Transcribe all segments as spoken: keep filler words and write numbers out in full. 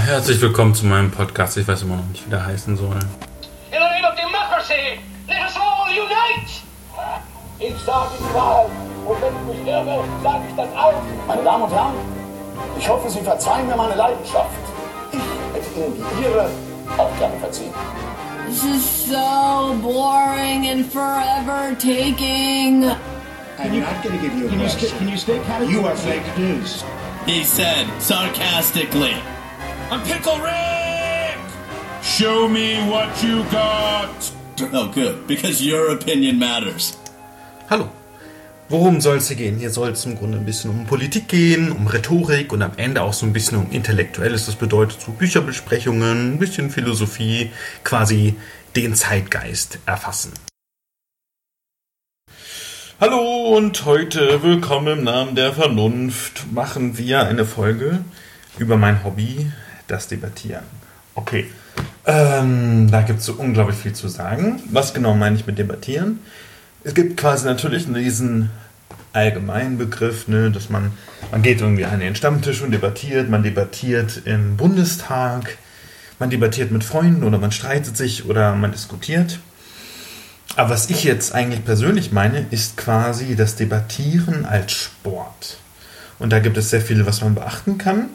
Herzlich willkommen zu meinem Podcast. Ich weiß immer noch nicht, wie der heißen soll. In the name of democracy, let us all unite! Ich sage die Wahrheit. Und wenn ich mich irre, sage ich das auch. Meine Damen und Herren, ich hoffe, Sie verzeihen mir meine Leidenschaft. Ich hätte Ihnen die Ihre auch gerne verziehen. This is so boring and forever taking. I'm not going to give you a Can you, question. st- can you stay kind of... You are fake news. He said sarcastically. I'm Pickle Rick! Show me what you got! Oh, good, because your opinion matters. Hallo. Worum soll es hier gehen? Hier soll es im Grunde ein bisschen um Politik gehen, um Rhetorik und am Ende auch so ein bisschen um Intellektuelles. Das bedeutet so Bücherbesprechungen, ein bisschen Philosophie, quasi den Zeitgeist erfassen. Hallo und heute, willkommen im Namen der Vernunft, machen wir eine Folge über mein Hobby, das Debattieren. Okay, ähm, da gibt es so unglaublich viel zu sagen. Was genau meine ich mit Debattieren? Es gibt quasi natürlich diesen allgemeinen Begriff, ne, dass man, man geht irgendwie an den Stammtisch und debattiert, man debattiert im Bundestag, man debattiert mit Freunden oder man streitet sich oder man diskutiert. Aber was ich jetzt eigentlich persönlich meine, ist quasi das Debattieren als Sport. Und da gibt es sehr viel, was man beachten kann.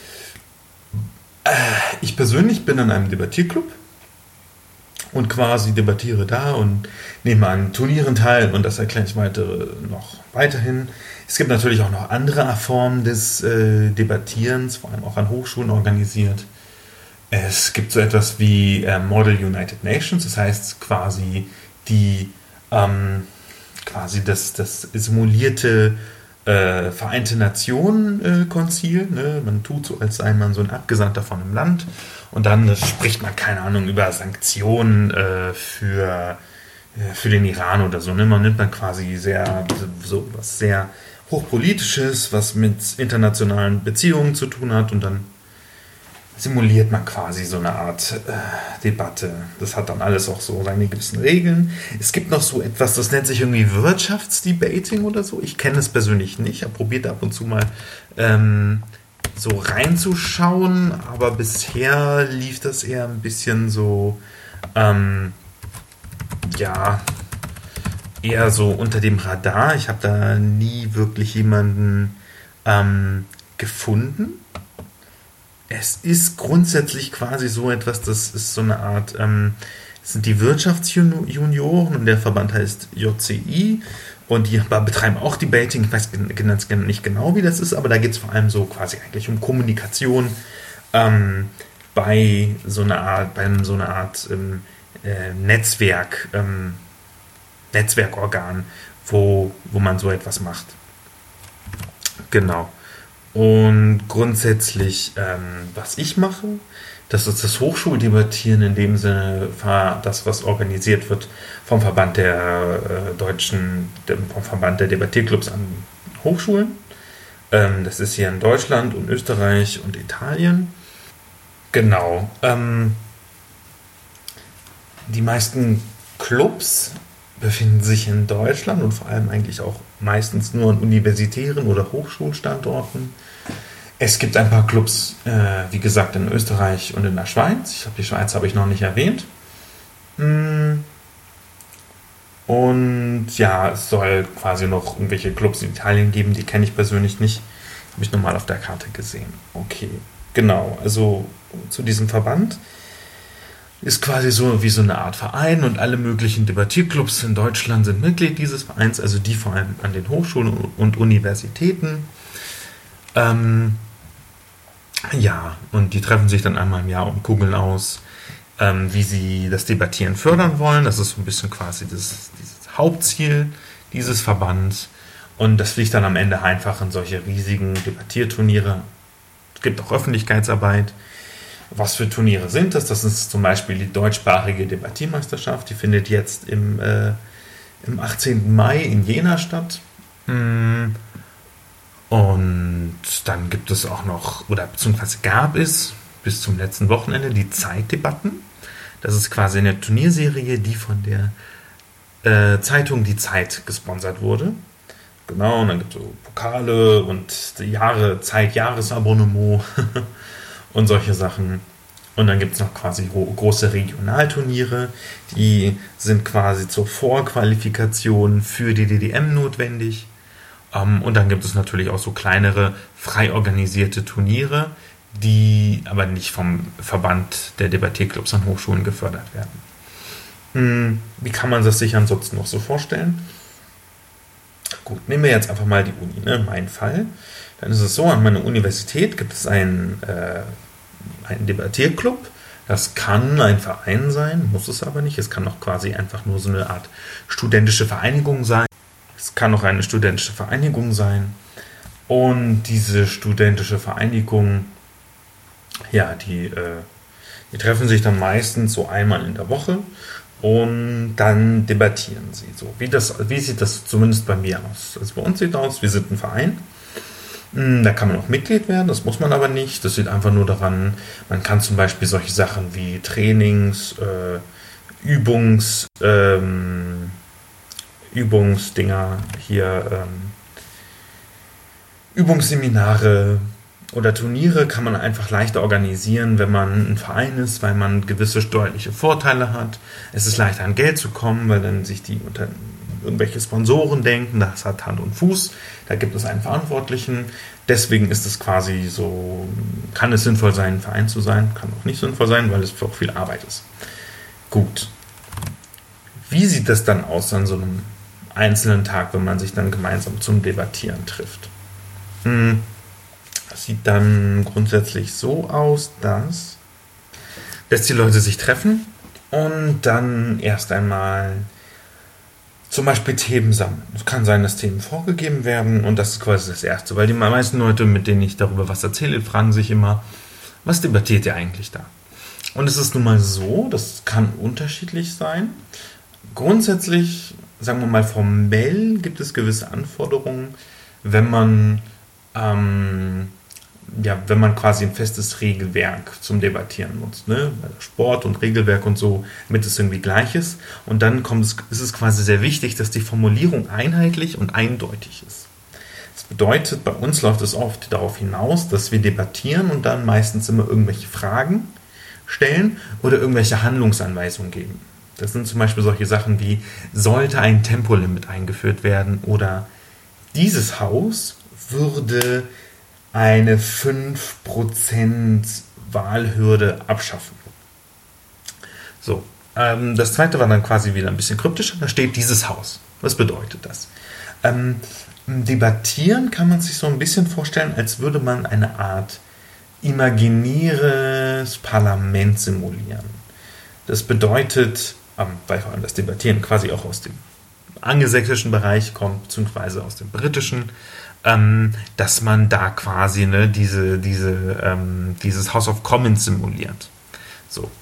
Ich persönlich bin in einem Debattierclub und quasi debattiere da und nehme an Turnieren teil und das erkläre ich weitere noch weiterhin. Es gibt natürlich auch noch andere Formen des äh, Debattierens, vor allem auch an Hochschulen organisiert. Es gibt so etwas wie äh, Model United Nations, das heißt quasi die ähm, quasi das, das simulierte äh, Vereinte Nationen-Konzil. Äh, ne? Man tut so, als sei man so ein Abgesandter von einem Land und dann äh, spricht man, keine Ahnung, über Sanktionen äh, für, äh, für den Iran oder so. Ne? Man nimmt dann quasi sehr, so was sehr Hochpolitisches, was mit internationalen Beziehungen zu tun hat und dann simuliert man quasi so eine Art äh, Debatte. Das hat dann alles auch so seine gewissen Regeln. Es gibt noch so etwas, das nennt sich irgendwie Wirtschaftsdebating oder so. Ich kenne es persönlich nicht. Ich habe probiert ab und zu mal ähm, so reinzuschauen, aber bisher lief das eher ein bisschen so, ähm, ja, eher so unter dem Radar. Ich habe da nie wirklich jemanden ähm, gefunden. Es ist grundsätzlich quasi so etwas, das ist so eine Art, ähm, das sind die Wirtschaftsjunioren und der Verband heißt J C I und die betreiben auch Debating. Ich weiß nicht genau, wie das ist, aber da geht es vor allem so quasi eigentlich um Kommunikation ähm, bei so einer Art, bei so einer Art ähm, äh, Netzwerk, ähm, Netzwerkorgan, wo, wo man so etwas macht. Genau. Und grundsätzlich, ähm, was ich mache, das ist das Hochschuldebattieren in dem Sinne, das, was organisiert wird vom Verband der äh, deutschen, vom Verband der Debattierclubs an Hochschulen. Ähm, das ist hier in Deutschland und Österreich und Italien. Genau. Ähm, die meisten Clubs befinden sich in Deutschland und vor allem eigentlich auch meistens nur an universitären oder Hochschulstandorten. Es gibt ein paar Clubs, äh, wie gesagt, in Österreich und in der Schweiz. Ich habe die Schweiz habe ich noch nicht erwähnt. Und ja, es soll quasi noch irgendwelche Clubs in Italien geben, die kenne ich persönlich nicht. Habe ich nochmal auf der Karte gesehen. Okay, genau, also zu diesem Verband. Ist quasi so wie so eine Art Verein und alle möglichen Debattierclubs in Deutschland sind Mitglied dieses Vereins, also die vor allem an den Hochschulen und Universitäten. Ähm, ja, und die treffen sich dann einmal im Jahr und kugeln aus, ähm, wie sie das Debattieren fördern wollen. Das ist so ein bisschen quasi das, dieses Hauptziel dieses Verbands. Und das fliegt dann am Ende einfach in solche riesigen Debattierturniere. Es gibt auch Öffentlichkeitsarbeit. Was für Turniere sind das? Das ist zum Beispiel die deutschsprachige Debattiermeisterschaft. Die findet jetzt im, äh, im achtzehnten Mai in Jena statt. Und dann gibt es auch noch, oder beziehungsweise gab es bis zum letzten Wochenende die Zeitdebatten. Das ist quasi eine Turnierserie, die von der äh, Zeitung Die Zeit gesponsert wurde. Genau, und dann gibt es so Pokale und Jahre, Zeit-Jahresabonnement. und solche Sachen. Und dann gibt es noch quasi große Regionalturniere, die sind quasi zur Vorqualifikation für die D D M notwendig. Und dann gibt es natürlich auch so kleinere, frei organisierte Turniere, die aber nicht vom Verband der Debattierclubs an Hochschulen gefördert werden. Wie kann man das sich ansonsten noch so vorstellen? Gut, nehmen wir jetzt einfach mal die Uni, ne? Mein Fall. Dann ist es so, an meiner Universität gibt es einen, äh, einen Debattierclub. Das kann ein Verein sein, muss es aber nicht. Es kann auch quasi einfach nur so eine Art studentische Vereinigung sein. Es kann auch eine studentische Vereinigung sein. Und diese studentische Vereinigung, ja, die, äh, die treffen sich dann meistens so einmal in der Woche und dann debattieren sie. So, wie, das, wie sieht das zumindest bei mir aus? Also bei uns sieht aus, wir sind ein Verein. Da kann man auch Mitglied werden, das muss man aber nicht. Das liegt einfach nur daran, man kann zum Beispiel solche Sachen wie Trainings, äh, Übungs, ähm, Übungsdinger hier, ähm, Übungsseminare oder Turniere kann man einfach leichter organisieren, wenn man ein Verein ist, weil man gewisse steuerliche Vorteile hat. Es ist leichter an Geld zu kommen, weil dann sich die unter irgendwelche Sponsoren denken, das hat Hand und Fuß, da gibt es einen Verantwortlichen. Deswegen ist es quasi so, kann es sinnvoll sein, ein Verein zu sein, kann auch nicht sinnvoll sein, weil es auch viel Arbeit ist. Gut. Wie sieht das dann aus an so einem einzelnen Tag, wenn man sich dann gemeinsam zum Debattieren trifft? Das sieht dann grundsätzlich so aus, dass, dass die Leute sich treffen und dann erst einmal zum Beispiel Themen sammeln. Es kann sein, dass Themen vorgegeben werden und das ist quasi das Erste, weil die meisten Leute, mit denen ich darüber was erzähle, fragen sich immer, was debattiert ihr eigentlich da? Und es ist nun mal so, das kann unterschiedlich sein. Grundsätzlich, sagen wir mal formell, gibt es gewisse Anforderungen, wenn man ähm, ja, wenn man quasi ein festes Regelwerk zum Debattieren nutzt, ne? Sport und Regelwerk und so, damit es irgendwie gleich ist. Und dann kommt es, ist es quasi sehr wichtig, dass die Formulierung einheitlich und eindeutig ist. Das bedeutet, bei uns läuft es oft darauf hinaus, dass wir debattieren und dann meistens immer irgendwelche Fragen stellen oder irgendwelche Handlungsanweisungen geben. Das sind zum Beispiel solche Sachen wie, sollte ein Tempolimit eingeführt werden oder dieses Haus würde eine fünf Prozent Wahlhürde abschaffen. So, ähm, das zweite war dann quasi wieder ein bisschen kryptischer. Da steht dieses Haus. Was bedeutet das? Ähm, debattieren kann man sich so ein bisschen vorstellen, als würde man eine Art imaginäres Parlament simulieren. Das bedeutet, ähm, weil vor allem das Debattieren quasi auch aus dem angelsächsischen Bereich kommt, beziehungsweise aus dem britischen, Ähm, dass man da quasi ne, diese, diese, ähm, dieses House of Commons simuliert. So.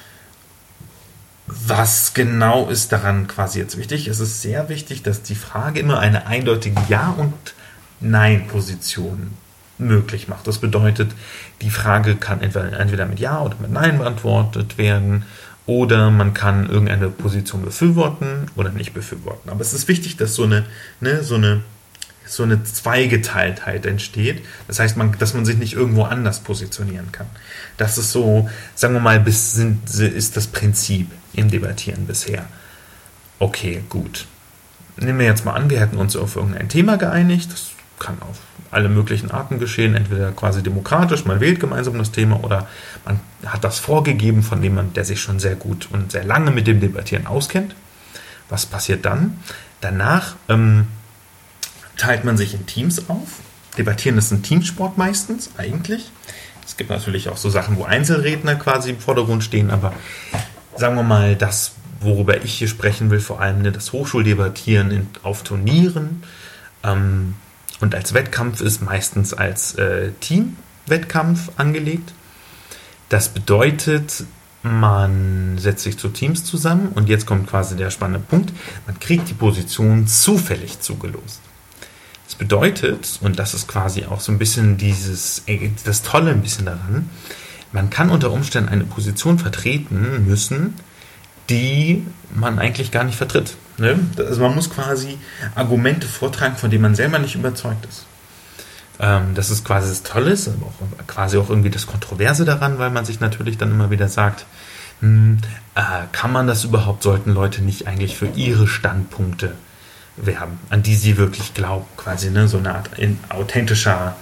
Was genau ist daran quasi jetzt wichtig? Es ist sehr wichtig, dass die Frage immer eine eindeutige Ja- und Nein-Position möglich macht. Das bedeutet, die Frage kann entweder, entweder mit Ja oder mit Nein beantwortet werden oder man kann irgendeine Position befürworten oder nicht befürworten. Aber es ist wichtig, dass so eine, ne, so eine so eine Zweigeteiltheit entsteht. Das heißt, man, dass man sich nicht irgendwo anders positionieren kann. Das ist so, sagen wir mal, bis sind, ist das Prinzip im Debattieren bisher. Okay, gut. Nehmen wir jetzt mal an, wir hätten uns auf irgendein Thema geeinigt. Das kann auf alle möglichen Arten geschehen. Entweder quasi demokratisch, man wählt gemeinsam das Thema oder man hat das vorgegeben von jemandem, der sich schon sehr gut und sehr lange mit dem Debattieren auskennt. Was passiert dann? Danach ähm, teilt man sich in Teams auf. Debattieren ist ein Teamsport meistens, eigentlich. Es gibt natürlich auch so Sachen, wo Einzelredner quasi im Vordergrund stehen, aber sagen wir mal, das, worüber ich hier sprechen will, vor allem ne, das Hochschuldebattieren in, auf Turnieren ähm, und als Wettkampf ist meistens als äh, Teamwettkampf angelegt. Das bedeutet, man setzt sich zu Teams zusammen und jetzt kommt quasi der spannende Punkt, man kriegt die Position zufällig zugelost. Das bedeutet, und das ist quasi auch so ein bisschen dieses, das Tolle ein bisschen daran, man kann unter Umständen eine Position vertreten müssen, die man eigentlich gar nicht vertritt. Ne? Also man muss quasi Argumente vortragen, von denen man selber nicht überzeugt ist. Ähm, das ist quasi das Tolle, aber auch quasi auch irgendwie das Kontroverse daran, weil man sich natürlich dann immer wieder sagt, hm, äh, kann man das überhaupt, sollten Leute nicht eigentlich für ihre Standpunkte werben, an die sie wirklich glauben, quasi, ne? So eine Art in, authentischer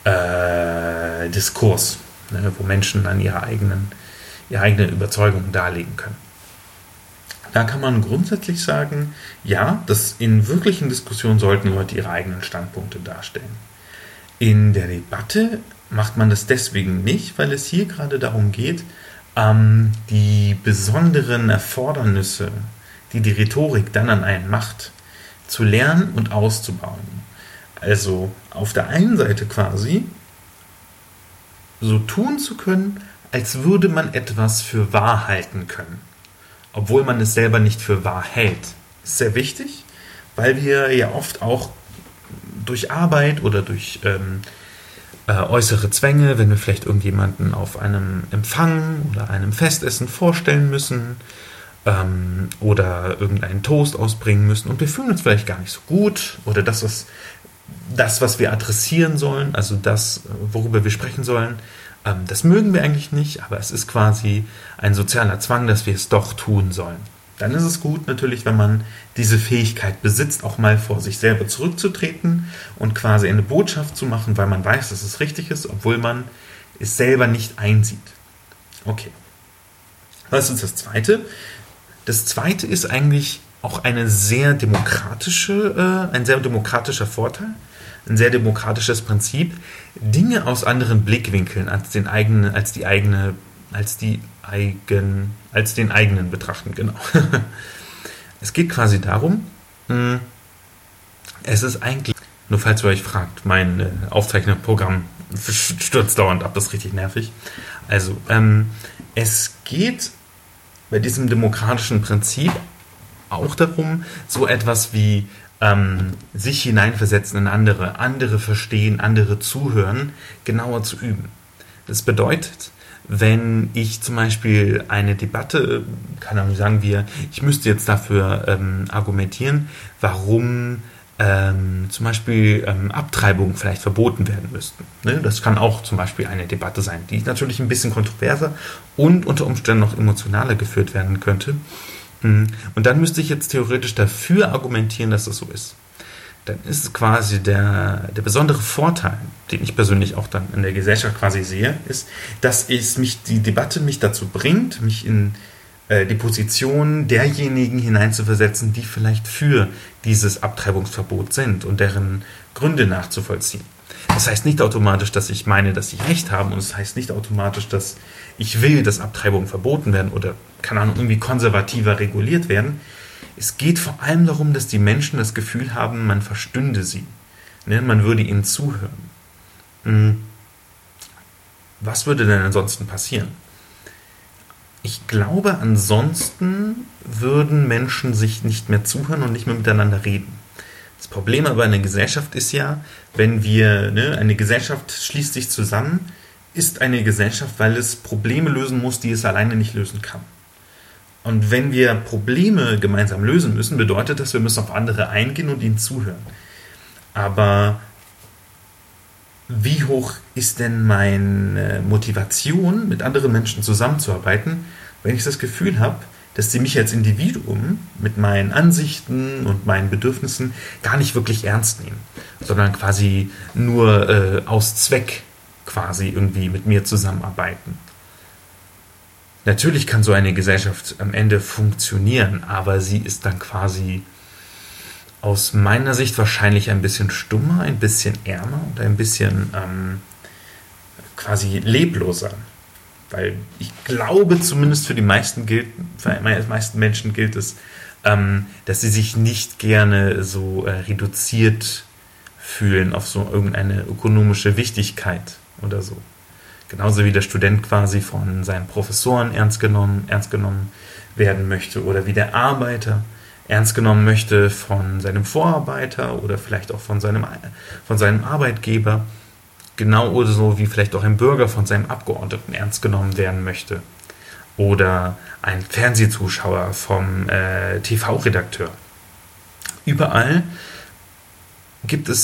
äh, Diskurs, ne? Wo Menschen an ihre eigenen, ihre eigene Überzeugungen darlegen können. Da kann man grundsätzlich sagen, ja, dass in wirklichen Diskussionen sollten Leute ihre eigenen Standpunkte darstellen. In der Debatte macht man das deswegen nicht, weil es hier gerade darum geht, ähm, die besonderen Erfordernisse, die die Rhetorik dann an einen macht, zu lernen und auszubauen. Also auf der einen Seite quasi so tun zu können, als würde man etwas für wahr halten können, obwohl man es selber nicht für wahr hält. Das ist sehr wichtig, weil wir ja oft auch durch Arbeit oder durch ähm, äh, äußere Zwänge, wenn wir vielleicht irgendjemanden auf einem Empfang oder einem Festessen vorstellen müssen, ähm, oder irgendeinen Toast ausbringen müssen und wir fühlen uns vielleicht gar nicht so gut oder das, was, das, was wir adressieren sollen, also das, worüber wir sprechen sollen, ähm, das mögen wir eigentlich nicht, aber es ist quasi ein sozialer Zwang, dass wir es doch tun sollen. Dann ist es gut natürlich, wenn man diese Fähigkeit besitzt, auch mal vor sich selber zurückzutreten und quasi eine Botschaft zu machen, weil man weiß, dass es richtig ist, obwohl man es selber nicht einsieht. Okay. Was ist das Zweite? Das Zweite ist eigentlich auch eine sehr demokratische, äh, ein sehr demokratischer Vorteil, ein sehr demokratisches Prinzip, Dinge aus anderen Blickwinkeln als den eigenen, als die eigene, als die eigen, als den eigenen betrachten, genau. Es geht quasi darum, mh, es ist eigentlich, nur falls ihr euch fragt, mein äh, Aufzeichnungsprogramm stürzt dauernd ab, das ist richtig nervig. Also, ähm, es geht bei diesem demokratischen Prinzip auch darum, so etwas wie ähm, sich hineinversetzen in andere, andere verstehen, andere zuhören, genauer zu üben. Das bedeutet, wenn ich zum Beispiel eine Debatte, keine Ahnung, sagen wir, ich müsste jetzt dafür ähm, argumentieren, warum ähm, zum Beispiel ähm, Abtreibungen vielleicht verboten werden müssten. Ne? Das kann auch zum Beispiel eine Debatte sein, die natürlich ein bisschen kontroverser und unter Umständen noch emotionaler geführt werden könnte. Und dann müsste ich jetzt theoretisch dafür argumentieren, dass das so ist. Dann ist es quasi der, der besondere Vorteil, den ich persönlich auch dann in der Gesellschaft quasi sehe, ist, dass es mich, die Debatte mich dazu bringt, mich in äh, die Position derjenigen hineinzuversetzen, die vielleicht für dieses Abtreibungsverbot sind und deren Gründe nachzuvollziehen. Das heißt nicht automatisch, dass ich meine, dass sie recht haben, und es heißt nicht automatisch, dass ich will, dass Abtreibungen verboten werden oder, keine Ahnung, irgendwie konservativer reguliert werden. Es geht vor allem darum, dass die Menschen das Gefühl haben, man verstünde sie. Ne? Man würde ihnen zuhören. Was würde denn ansonsten passieren? Ich glaube, ansonsten würden Menschen sich nicht mehr zuhören und nicht mehr miteinander reden. Das Problem aber in der Gesellschaft ist ja, wenn wir, ne, eine Gesellschaft schließt sich zusammen, ist eine Gesellschaft, weil es Probleme lösen muss, die es alleine nicht lösen kann. Und wenn wir Probleme gemeinsam lösen müssen, bedeutet das, wir müssen auf andere eingehen und ihnen zuhören. Aber wie hoch ist denn meine Motivation, mit anderen Menschen zusammenzuarbeiten, wenn ich das Gefühl habe, dass sie mich als Individuum mit meinen Ansichten und meinen Bedürfnissen gar nicht wirklich ernst nehmen, sondern quasi nur äh, aus Zweck quasi irgendwie mit mir zusammenarbeiten. Natürlich kann so eine Gesellschaft am Ende funktionieren, aber sie ist dann quasi aus meiner Sicht wahrscheinlich ein bisschen stummer, ein bisschen ärmer und ein bisschen ähm, quasi lebloser. Weil ich glaube, zumindest für die meisten gilt, für die meisten Menschen gilt es, ähm, dass sie sich nicht gerne so äh, reduziert fühlen auf so irgendeine ökonomische Wichtigkeit oder so. Genauso wie der Student quasi von seinen Professoren ernst genommen, ernst genommen werden möchte oder wie der Arbeiter ernst genommen möchte von seinem Vorarbeiter oder vielleicht auch von seinem, von seinem Arbeitgeber. Genau so wie vielleicht auch ein Bürger von seinem Abgeordneten ernst genommen werden möchte. Oder ein Fernsehzuschauer vom äh, T V-Redakteur. Überall gibt es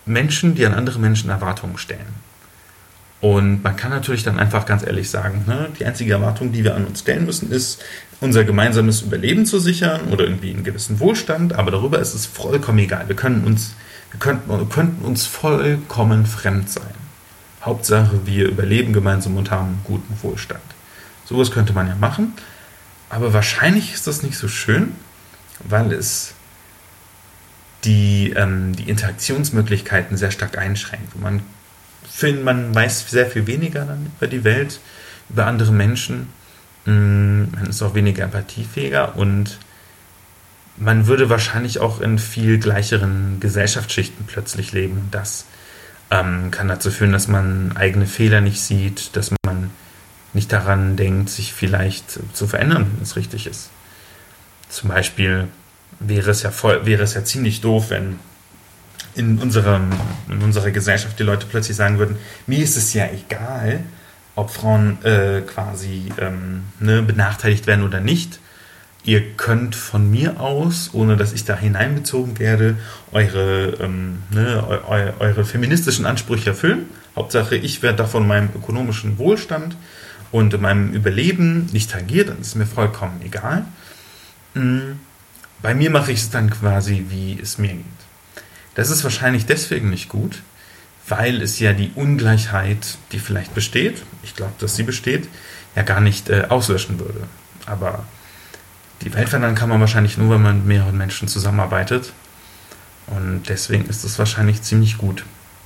Menschen, die an andere Menschen Erwartungen stellen. Und man kann natürlich dann einfach ganz ehrlich sagen, ne, die einzige Erwartung, die wir an uns stellen müssen, ist, unser gemeinsames Überleben zu sichern oder irgendwie einen gewissen Wohlstand, aber darüber ist es vollkommen egal. Wir können uns, wir könnten, wir könnten uns vollkommen fremd sein. Hauptsache, wir überleben gemeinsam und haben einen guten Wohlstand. Sowas könnte man ja machen, aber wahrscheinlich ist das nicht so schön, weil es die, ähm, die Interaktionsmöglichkeiten sehr stark einschränkt. Man Find, man weiß sehr viel weniger dann über die Welt, über andere Menschen. Man ist auch weniger empathiefähiger und man würde wahrscheinlich auch in viel gleicheren Gesellschaftsschichten plötzlich leben. Das ähm, kann dazu führen, dass man eigene Fehler nicht sieht, dass man nicht daran denkt, sich vielleicht zu verändern, wenn es richtig ist. Zum Beispiel wäre es ja voll, wäre es ja ziemlich doof, wenn In, unserem, in unserer Gesellschaft die Leute plötzlich sagen würden, mir ist es ja egal, ob Frauen äh, quasi ähm, ne, benachteiligt werden oder nicht. Ihr könnt von mir aus, ohne dass ich da hineinbezogen werde, eure, ähm, ne, eu, eure feministischen Ansprüche erfüllen. Hauptsache, ich werde davon meinem ökonomischen Wohlstand und meinem Überleben nicht tangiert, dann ist mir vollkommen egal. Mhm. Bei mir mache ich es dann quasi, wie es mir geht. Das ist wahrscheinlich deswegen nicht gut, weil es ja die Ungleichheit, die vielleicht besteht, ich glaube, dass sie besteht, ja gar nicht äh, auslöschen würde. Aber die Welt verändern kann man wahrscheinlich nur, wenn man mit mehreren Menschen zusammenarbeitet. Und deswegen ist es wahrscheinlich ziemlich gut.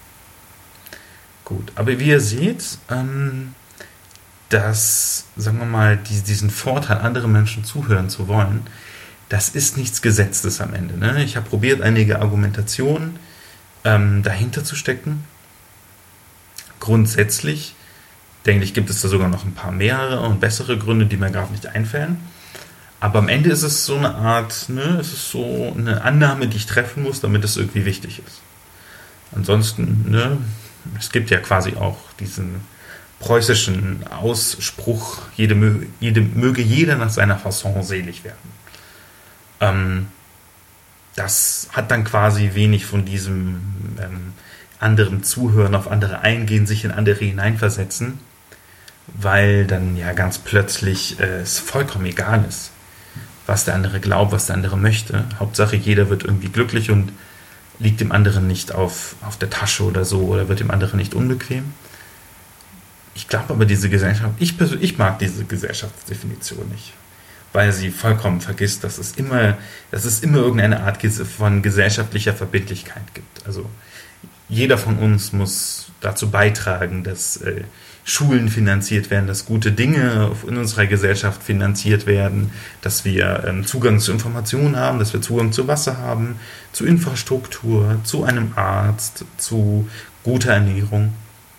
Gut, aber wie ihr seht, ähm, dass, sagen wir mal, die, diesen Vorteil, anderen Menschen zuhören zu wollen, das ist nichts Gesetztes am Ende. Ne? Ich habe probiert, einige Argumentationen ähm, dahinter zu stecken. Grundsätzlich, denke ich, gibt es da sogar noch ein paar mehrere und bessere Gründe, die mir gerade nicht einfallen. Aber am Ende ist es so eine Art, ne, es ist so eine Annahme, die ich treffen muss, damit es irgendwie wichtig ist. Ansonsten, ne, es gibt ja quasi auch diesen preußischen Ausspruch, jede, möge, jede, möge jeder nach seiner Fasson selig werden. Ähm, das hat dann quasi wenig von diesem ähm, anderen Zuhören, auf andere eingehen, sich in andere hineinversetzen, weil dann ja ganz plötzlich äh, es vollkommen egal ist, was der andere glaubt, was der andere möchte. Hauptsache, jeder wird irgendwie glücklich und liegt dem anderen nicht auf, auf der Tasche oder so oder wird dem anderen nicht unbequem. Ich glaube aber, diese Gesellschaft, ich persönlich ich mag diese Gesellschaftsdefinition nicht, weil sie vollkommen vergisst, dass es immer, dass es immer irgendeine Art von gesellschaftlicher Verbindlichkeit gibt. Also jeder von uns muss dazu beitragen, dass äh, Schulen finanziert werden, dass gute Dinge in unserer Gesellschaft finanziert werden, dass wir ähm, Zugang zu Informationen haben, dass wir Zugang zu Wasser haben, zu Infrastruktur, zu einem Arzt, zu guter Ernährung.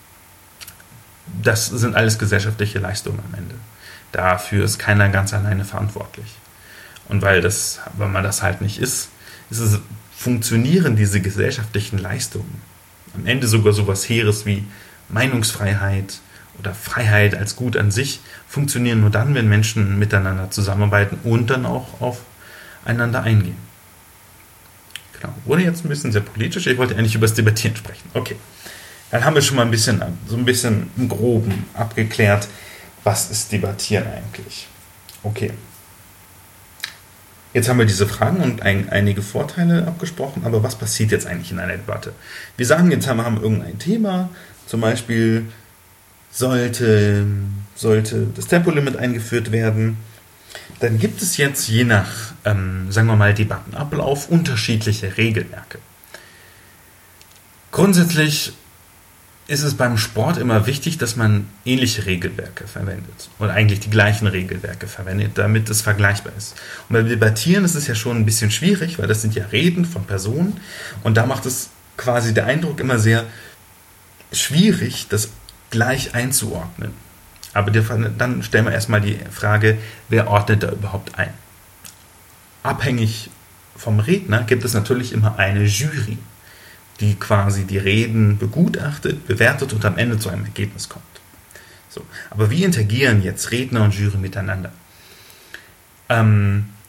Das sind alles gesellschaftliche Leistungen am Ende. Dafür ist keiner ganz alleine verantwortlich. Und weil, das, weil man das halt nicht ist, ist es, funktionieren diese gesellschaftlichen Leistungen am Ende sogar sowas Heeres wie Meinungsfreiheit oder Freiheit als Gut an sich, funktionieren nur dann, wenn Menschen miteinander zusammenarbeiten und dann auch aufeinander eingehen. Genau. Wurde jetzt ein bisschen sehr politisch, ich wollte eigentlich über das Debattieren sprechen. Okay. Dann haben wir schon mal ein bisschen, so ein bisschen im Groben abgeklärt, was ist Debattieren eigentlich. Okay. Jetzt haben wir diese Fragen und ein, einige Vorteile abgesprochen, aber was passiert jetzt eigentlich in einer Debatte? Wir sagen jetzt, haben wir haben irgendein Thema, zum Beispiel sollte, sollte das Tempolimit eingeführt werden. Dann gibt es jetzt je nach, ähm, sagen wir mal, Debattenablauf unterschiedliche Regelwerke. Grundsätzlich ist es beim Sport immer wichtig, dass man ähnliche Regelwerke verwendet oder eigentlich die gleichen Regelwerke verwendet, damit es vergleichbar ist. Und beim Debattieren ist es ja schon ein bisschen schwierig, weil das sind ja Reden von Personen und da macht es quasi der Eindruck immer sehr schwierig, das gleich einzuordnen. Aber dann stellen wir erstmal die Frage, wer ordnet da überhaupt ein? Abhängig vom Redner gibt es natürlich immer eine Jury, die quasi die Reden begutachtet, bewertet und am Ende zu einem Ergebnis kommt. So. Aber wie interagieren jetzt Redner und Jury miteinander? Ähm,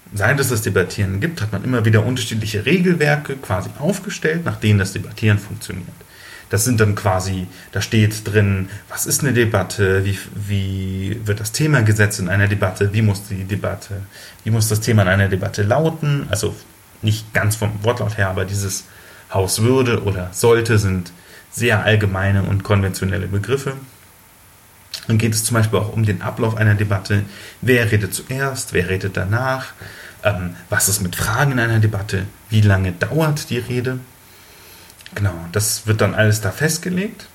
seit es das Debattieren gibt, hat man immer wieder unterschiedliche Regelwerke quasi aufgestellt, nach denen das Debattieren funktioniert. Das sind dann quasi, da steht drin, was ist eine Debatte, wie, wie wird das Thema gesetzt in einer Debatte, wie muss die Debatte, wie muss das Thema in einer Debatte lauten, also nicht ganz vom Wortlaut her, aber dieses Haus würde oder sollte sind sehr allgemeine und konventionelle Begriffe. Dann geht es zum Beispiel auch um den Ablauf einer Debatte. Wer redet zuerst, wer redet danach, ähm, was ist mit Fragen in einer Debatte, wie lange dauert die Rede. Genau, das wird dann alles da festgelegt.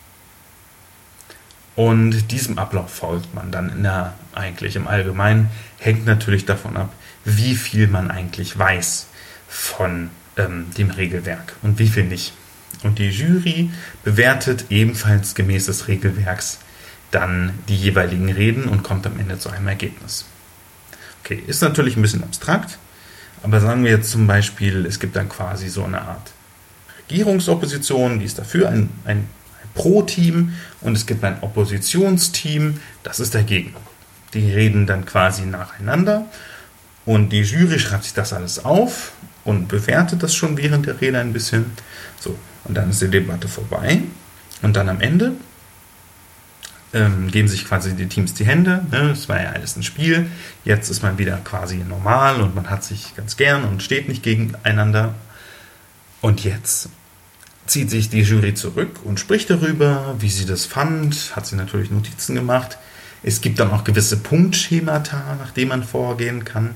Und diesem Ablauf folgt man dann in der, eigentlich im Allgemeinen, hängt natürlich davon ab, wie viel man eigentlich weiß von ähm, dem Regelwerk und wie viel nicht. Und die Jury bewertet ebenfalls gemäß des Regelwerks dann die jeweiligen Reden und kommt am Ende zu einem Ergebnis. Okay, ist natürlich ein bisschen abstrakt, aber sagen wir jetzt zum Beispiel, es gibt dann quasi so eine Art Regierungsopposition, die ist dafür ein, ein, ein Pro-Team und es gibt ein Oppositionsteam, das ist dagegen. Die reden dann quasi nacheinander und die Jury schreibt sich das alles auf und bewertet das schon während der Rede ein bisschen. So, und dann ist die Debatte vorbei und dann am Ende ähm, geben sich quasi die Teams die Hände. Ne? Es war ja alles ein Spiel. Jetzt ist man wieder quasi normal und man hat sich ganz gern und steht nicht gegeneinander. Und jetzt zieht sich die Jury zurück und spricht darüber, wie sie das fand, hat sie natürlich Notizen gemacht. Es gibt dann auch gewisse Punktschemata, nach denen man vorgehen kann.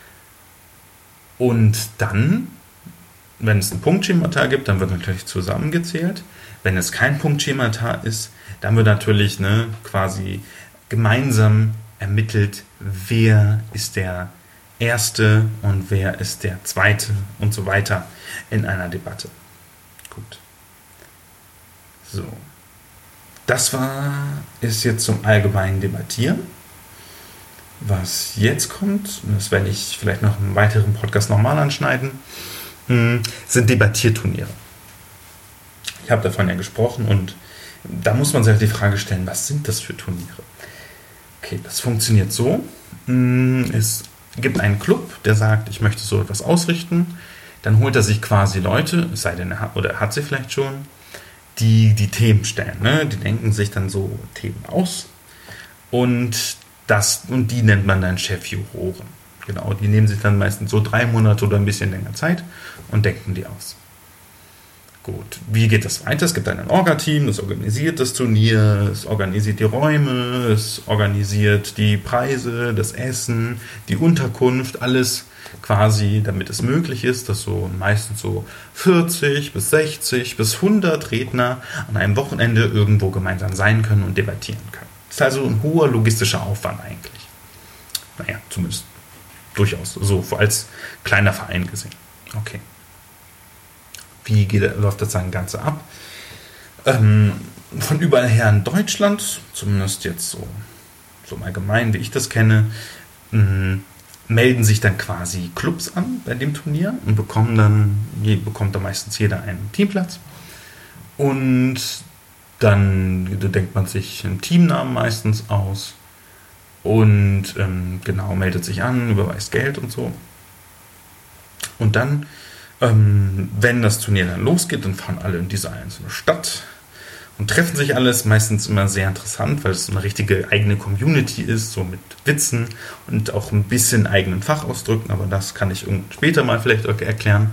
Und dann, wenn es ein Punktschemata gibt, dann wird natürlich zusammengezählt. Wenn es kein Punktschemata ist, dann wird natürlich ne, quasi gemeinsam ermittelt, wer ist der Erste und wer ist der Zweite und so weiter in einer Debatte. Gut. So. Das war, ist jetzt zum allgemeinen Debattieren. Was jetzt kommt, das werde ich vielleicht noch im weiteren Podcast nochmal anschneiden, sind Debattierturniere. Ich habe davon ja gesprochen und da muss man sich die Frage stellen, was sind das für Turniere? Okay, das funktioniert so. Es gibt einen Club, der sagt, ich möchte so etwas ausrichten. Dann holt er sich quasi Leute, es sei denn, er hat, oder er hat sie vielleicht schon, die die Themen stellen. Ne? Die denken sich dann so Themen aus und, das, und die nennt man dann Chefjuroren. Genau, die nehmen sich dann meistens so drei Monate oder ein bisschen länger Zeit und denken die aus. Gut, wie geht das weiter? Es gibt dann ein Orga-Team, das organisiert das Turnier, es organisiert die Räume, es organisiert die Preise, das Essen, die Unterkunft, alles quasi, damit es möglich ist, dass so meistens so vierzig bis sechzig bis hundert Redner an einem Wochenende irgendwo gemeinsam sein können und debattieren können. Das ist also ein hoher logistischer Aufwand eigentlich. Naja, zumindest durchaus so als kleiner Verein gesehen. Okay. Wie geht, läuft das dann Ganze ab? Ähm, von überall her in Deutschland, zumindest jetzt so, so im Allgemeinen, wie ich das kenne, mh, melden sich dann quasi Clubs an bei dem Turnier und bekommen dann, je, bekommt dann meistens jeder einen Teamplatz. Und dann da denkt man sich einen Teamnamen meistens aus und ähm, genau, meldet sich an, überweist Geld und so. Und dann Ähm, wenn das Turnier dann losgeht, dann fahren alle in diese einzelne Stadt und treffen sich alles. Meistens immer sehr interessant, weil es eine richtige eigene Community ist, so mit Witzen und auch ein bisschen eigenen Fachausdrücken, aber das kann ich später mal vielleicht euch erklären.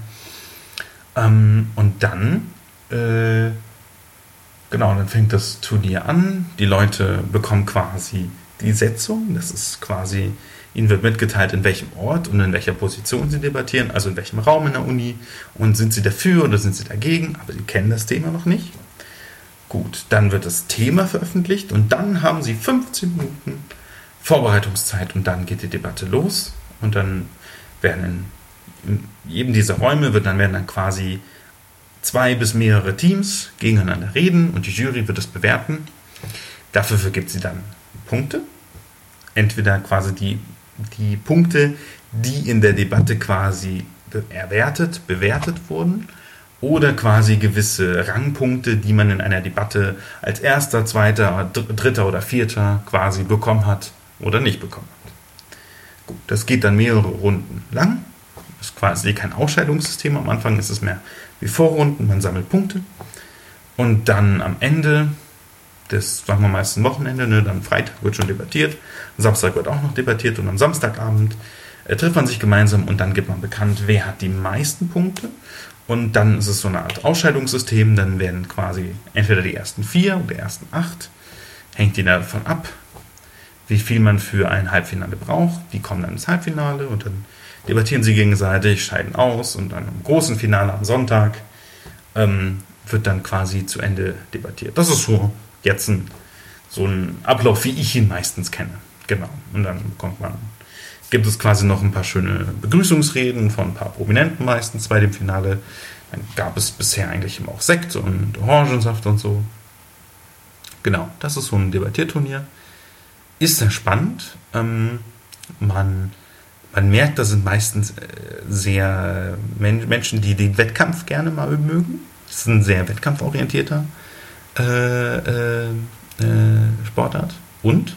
Ähm, und dann, äh, genau, dann fängt das Turnier an. Die Leute bekommen quasi die Setzung, das ist quasi... Ihnen wird mitgeteilt, in welchem Ort und in welcher Position Sie debattieren, also in welchem Raum in der Uni. Und sind Sie dafür oder sind Sie dagegen? Aber Sie kennen das Thema noch nicht. Gut, dann wird das Thema veröffentlicht und dann haben Sie fünfzehn Minuten Vorbereitungszeit und dann geht die Debatte los. Und dann werden in jedem dieser Räume wird dann, werden dann quasi zwei bis mehrere Teams gegeneinander reden und die Jury wird das bewerten. Dafür vergibt sie dann Punkte. Entweder quasi die die Punkte, die in der Debatte quasi erwertet, bewertet wurden, oder quasi gewisse Rangpunkte, die man in einer Debatte als erster, zweiter, dritter oder vierter quasi bekommen hat oder nicht bekommen hat. Gut, das geht dann mehrere Runden lang. Das ist quasi kein Ausscheidungssystem. Am Anfang ist es mehr wie Vorrunden, man sammelt Punkte. Und dann am Ende des, sagen wir meist ein Wochenende, ne, dann Freitag wird schon debattiert, Samstag wird auch noch debattiert und am Samstagabend äh, trifft man sich gemeinsam und dann gibt man bekannt, wer hat die meisten Punkte. Und dann ist es so eine Art Ausscheidungssystem, dann werden quasi entweder die ersten vier oder die ersten acht, hängt die davon ab, wie viel man für ein Halbfinale braucht. Die kommen dann ins Halbfinale und dann debattieren sie gegenseitig, scheiden aus und dann im großen Finale am Sonntag ähm, wird dann quasi zu Ende debattiert. Das ist so jetzt ein, so ein Ablauf, wie ich ihn meistens kenne. Genau. Und dann bekommt man, gibt es quasi noch ein paar schöne Begrüßungsreden von ein paar Prominenten meistens bei dem Finale. Dann gab es bisher eigentlich immer auch Sekt und Orangensaft und so. Genau, das ist so ein Debattierturnier. Ist sehr spannend. Ähm, man, man merkt, das sind meistens äh, sehr Men- Menschen, die den Wettkampf gerne mal mögen. Das ist ein sehr wettkampforientierter äh, äh, äh, Sportart. Und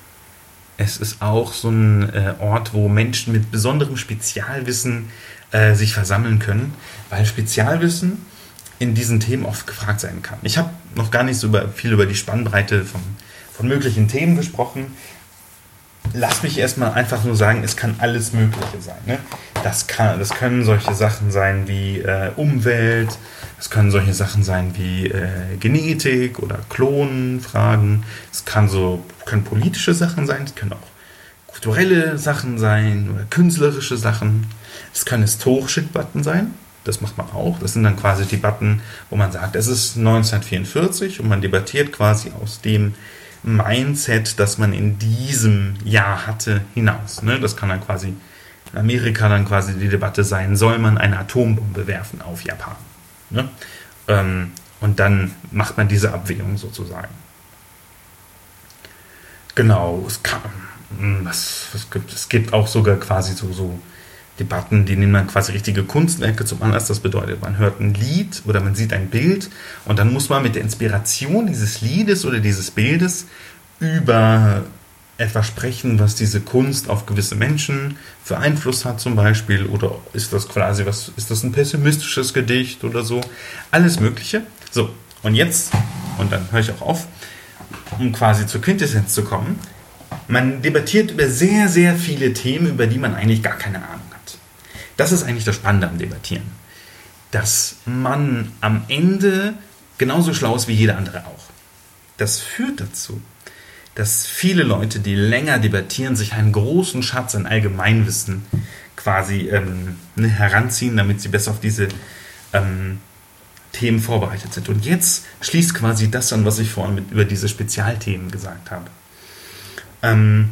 es ist auch so ein äh, Ort, wo Menschen mit besonderem Spezialwissen äh, sich versammeln können, weil Spezialwissen in diesen Themen oft gefragt sein kann. Ich habe noch gar nicht so über, viel über die Spannbreite von, von möglichen Themen gesprochen. Lass mich erstmal einfach nur sagen, es kann alles Mögliche sein. Ne? Das, kann, das können solche Sachen sein wie äh, Umwelt, es können solche Sachen sein wie äh, Genetik oder Klonfragen, es kann so, können politische Sachen sein, es können auch kulturelle Sachen sein oder künstlerische Sachen, es können historische Debatten sein, das macht man auch, das sind dann quasi Debatten, wo man sagt, es ist neunzehnhundertvierundvierzig und man debattiert quasi aus dem Mindset, das man in diesem Jahr hatte, hinaus. Ne? Das kann dann quasi in Amerika dann quasi die Debatte sein, soll man eine Atombombe werfen auf Japan? Ne? Ähm, und dann macht man diese Abwägung sozusagen. Genau, es, kann, was, was gibt, es gibt auch sogar quasi so, so Debatten, die nehmen dann quasi richtige Kunstwerke zum Anlass. Das bedeutet, man hört ein Lied oder man sieht ein Bild und dann muss man mit der Inspiration dieses Liedes oder dieses Bildes über etwas sprechen, was diese Kunst auf gewisse Menschen für Einfluss hat zum Beispiel, oder ist das quasi was, ist das ein pessimistisches Gedicht oder so, alles Mögliche. So, und jetzt, und dann höre ich auch auf, um quasi zur Quintessenz zu kommen, man debattiert über sehr, sehr viele Themen, über die man eigentlich gar keine Ahnung hat. Das ist eigentlich das Spannende am Debattieren. Dass man am Ende genauso schlau ist wie jeder andere auch. Das führt dazu, dass viele Leute, die länger debattieren, sich einen großen Schatz an Allgemeinwissen quasi ähm, heranziehen, damit sie besser auf diese ähm, Themen vorbereitet sind. Und jetzt schließt quasi das an, was ich vorhin mit, über diese Spezialthemen gesagt habe. Ähm,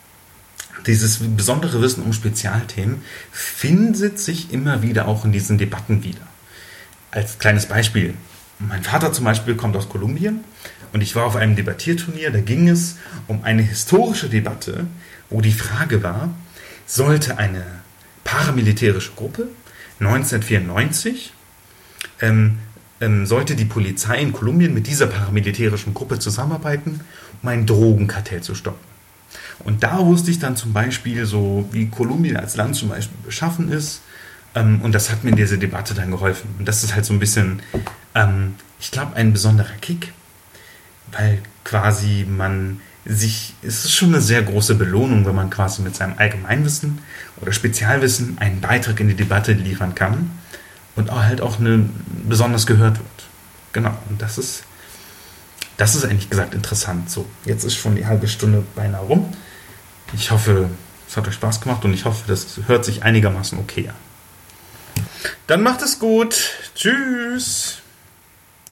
dieses besondere Wissen um Spezialthemen findet sich immer wieder auch in diesen Debatten wieder. Als kleines Beispiel, mein Vater zum Beispiel kommt aus Kolumbien und ich war auf einem Debattierturnier, da ging es um eine historische Debatte, wo die Frage war, sollte eine paramilitärische Gruppe neunzehnhundertvierundneunzig, ähm, ähm, sollte die Polizei in Kolumbien mit dieser paramilitärischen Gruppe zusammenarbeiten, um ein Drogenkartell zu stoppen. Und da wusste ich dann zum Beispiel so, wie Kolumbien als Land zum Beispiel beschaffen ist. Ähm, und das hat mir in dieser Debatte dann geholfen. Und das ist halt so ein bisschen, ähm, ich glaube, ein besonderer Kick, weil quasi man sich, es ist schon eine sehr große Belohnung, wenn man quasi mit seinem Allgemeinwissen oder Spezialwissen einen Beitrag in die Debatte liefern kann und auch halt auch eine, besonders gehört wird. Genau, und das ist, das ist eigentlich gesagt interessant. So, jetzt ist schon die halbe Stunde beinahe rum. Ich hoffe, es hat euch Spaß gemacht und ich hoffe, das hört sich einigermaßen okay an. Dann macht es gut. Tschüss.